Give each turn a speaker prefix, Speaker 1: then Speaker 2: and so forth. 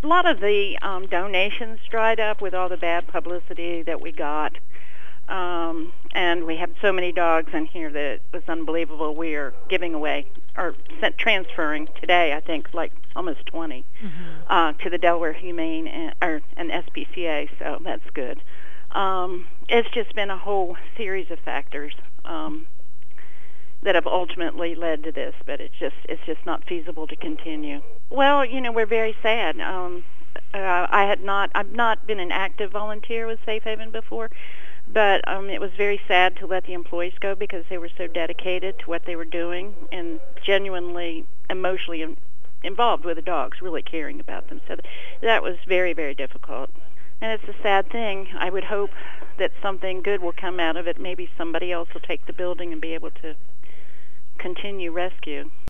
Speaker 1: lot of the donations dried up with all the bad publicity that we got. And we had so many dogs in here that it was unbelievable. We are giving away, or transferring today, I think, like almost 20 to the Delaware Humane and SPCA, so that's good. It's just been a whole series of factors that have ultimately led to this, but it's just not feasible to continue. Well, we're very sad. I've not been an active volunteer with Safe Haven before, but it was very sad to let the employees go because they were so dedicated to what they were doing and genuinely emotionally involved with the dogs, really caring about them. So that was very, very difficult. And it's a sad thing. I would hope that something good will come out of it. Maybe somebody else will take the building and be able to continue rescue.